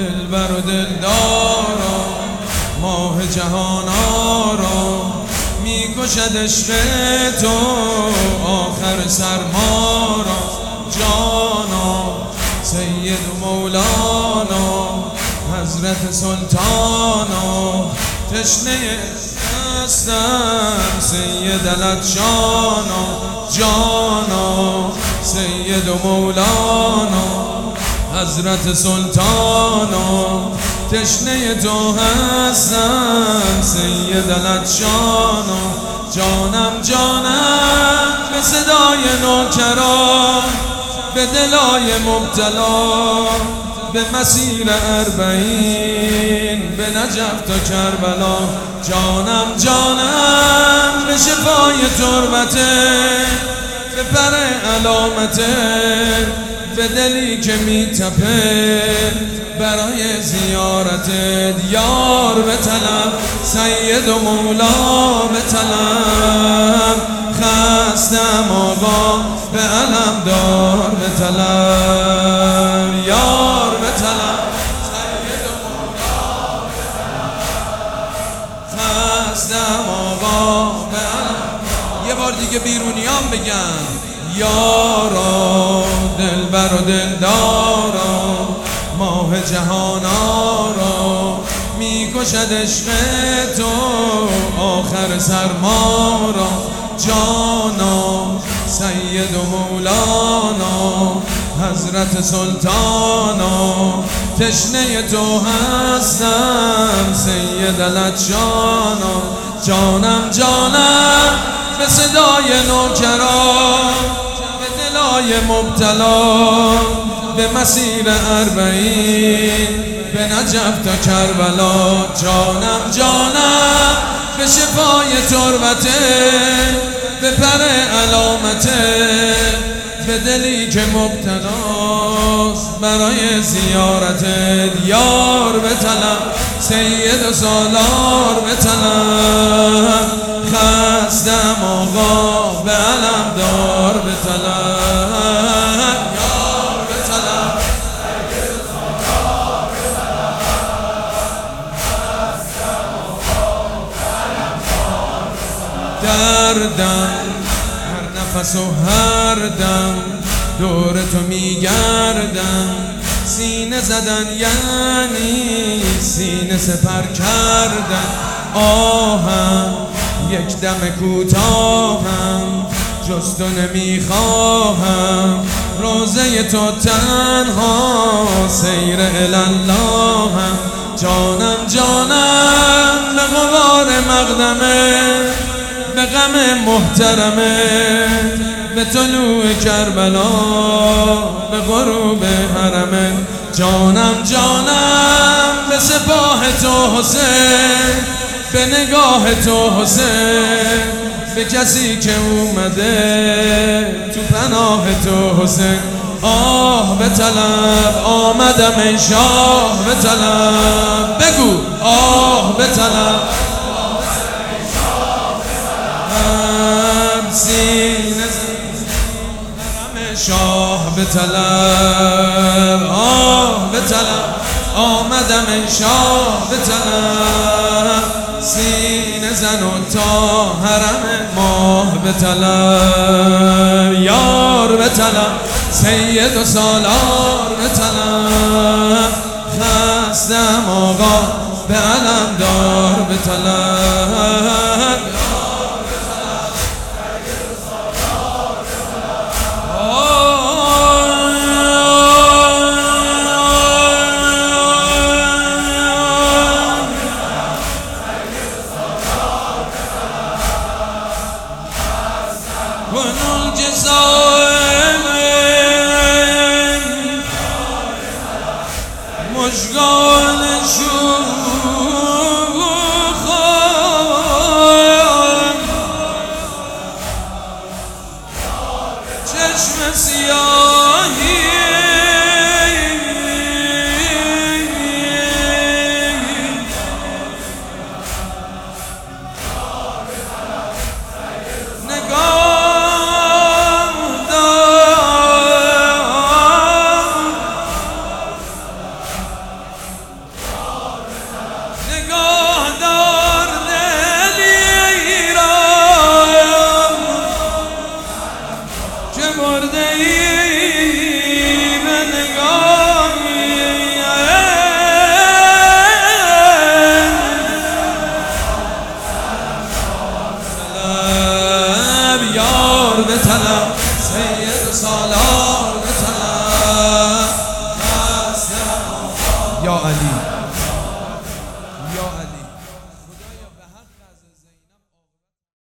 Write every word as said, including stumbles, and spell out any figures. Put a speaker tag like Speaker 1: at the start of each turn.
Speaker 1: دلبر و دلدارا، ماه جهان آرا، میکشد عشق تو آخر سرما را. جانا سید و مولانا، حضرت سلطانا، تشنه هستم سید العطشانا. جانا سید و مولانا، حضرت سلطانا، تشنه تو هستم سید العطشانا. جانم جانم به صدای نوکران، به دلای مبتلا، به مسیر اربعین، به نجف تا کربلا. جانم جانم به شفای تربته، به پر علامته، به دلی که میتپه برای زیارتت. یار به طلب سید و مولا به طلب، خستم آقا به علم دار به طلب. یار به طلب سید و مولا به طلب، خستم آقا به علم. یه بار دیگه بیرونیان بگن یارا، دلبر و دلدارا، ماه جهان آرا، میکشد عشق تو آخر سرما را. جانا سید و مولانا، حضرت سلطانا، تشنه تو هستم سید العطشانا. جانم جانم به صدای نوکران، به دلای مبتلا، به مسیر اربعین، به نجف تا کربلا. جانم جانم به شفای تربته، به پر علامته، به دلی که مبتلاست برای زیارتت. یار به طلب سید و سالار به طلب، خستم آقا به علم دار به طلب. یار به طلب سید و سالار به طلب، خستم آقا به علم دار به طلب. دردم هر نفس و هر دم دور تو میگردم، سینه زدن یعنی سینه سپر کردن. آهم یک دم کوتاهم، جز تو نمیخواهم، روزه تو تنها سیر الاللهم. جانم جانم به غبار مقدمه، به غم محترمه، به طلوع کربلا، به غروب حرمه. جانم جانم به سپاه تو حسین، به نگاه تو حسین، به کسی که اومده تو پناه تو حسین. آه به طلب آمدم ای شاه به طلب، بگو آه به طلب سینه حرم شاه به طلب. آه به طلب آمدم ای شاه به طلب، سینه زن و تا حرم ماه به طلب. یار به طلب سید و سالار به طلب، خستم آقا به علم دار به طلب. کنون که صاحب مشگان شوخم، چشم سیاهی به طلب سید سالار به طلب یا علی